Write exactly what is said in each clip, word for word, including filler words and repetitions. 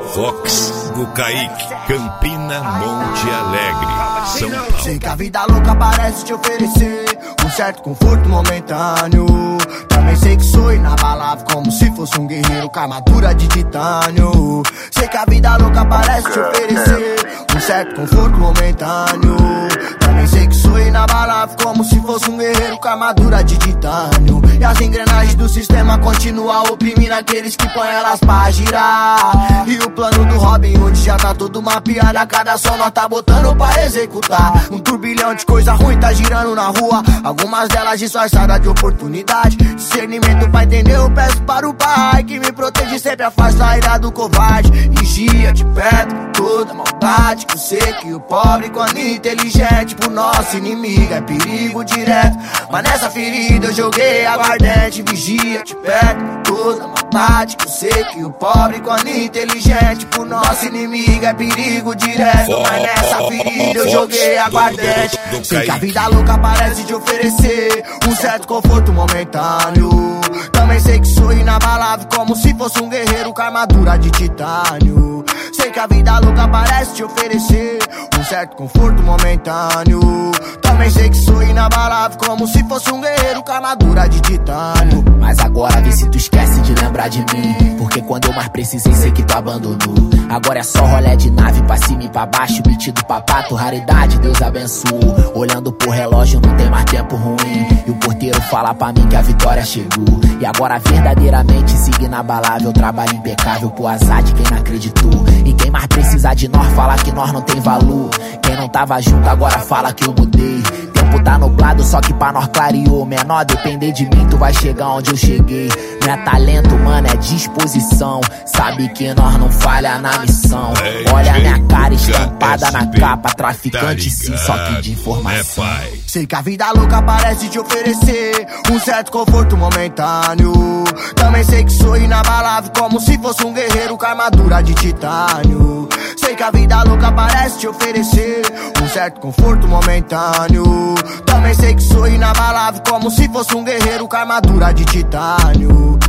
Fox do Kaique, Campina, Monte Alegre, São Paulo. Sei que a vida louca parece te oferecer um certo conforto momentâneo. Também sei que sou inabalável, como se fosse um guerreiro com armadura de titânio. Sei que a vida louca parece te oferecer um certo conforto momentâneo. Também sei que sou inabalável, como se fosse um guerreiro com armadura de titânio. E as engrenagens do sistema continuam oprimindo aqueles que põem elas pra girar. E o plano do Robin Hood já tá todo mapeado, a cada som nós tá botando pra executar. Um turbilhão de coisa ruim tá girando na rua, algumas delas disfarçadas de oportunidade. Discernimento pra entender, eu peço para o Pai que me protege, sempre afasta a ira do covarde. Vigia de perto toda maldade, que eu sei que o pobre quando inteligente pro nosso inimigo é perigo direto. Mas nessa ferida eu joguei aguardente. Vigia de perto toda maldade, que eu sei que o pobre quando inteligente pro nosso inimigo é perigo direto. Mas nessa ferida eu joguei aguardente. Sei que a vida louca parece te oferecer um certo conforto momentâneo. Também sei que sou inabalável, como se fosse um guerreiro com armadura de titânio. Sei que a vida louca parece te oferecer um certo conforto momentâneo. Também sei que sou inabalável, como se fosse um guerreiro com armadura de titânio. Mas agora vê se tu esquece de lembrar de mim, porque quando eu mais precisei sei que tu abandonou. Agora é só rolé de nave pra cima e pra baixo, beat do papato, raridade, Deus abençoe. Olhando pro relógio não tem mais tempo ruim, e o porteiro fala pra mim que a vitória chegou. E agora verdadeiramente siga inabalável, trabalho impecável pro azar de quem não acreditou. E quem mais precisa de nós fala que nós não tem valor. Quem não tava junto agora fala que eu mudei. Tempo tá nublado, só que pra nós clareou. Menor, depender de mim, tu vai chegar onde eu cheguei. Não é talento, mano, é disposição. Sabe que nós não falha na missão. Olha a minha cara estampada na capa, traficante sim, só que de informação. Sei que a vida louca parece te oferecer um certo conforto momentâneo. Também sei que sou inabalável, como se fosse um guerreiro com armadura de titânio. Sei que a vida louca parece te oferecer um certo conforto momentâneo. Também sei que sou inabalável, como se fosse um guerreiro com armadura de titânio.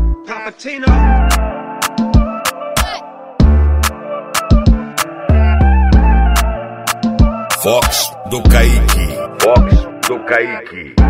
Fox do Kaique, Fox do Kaique.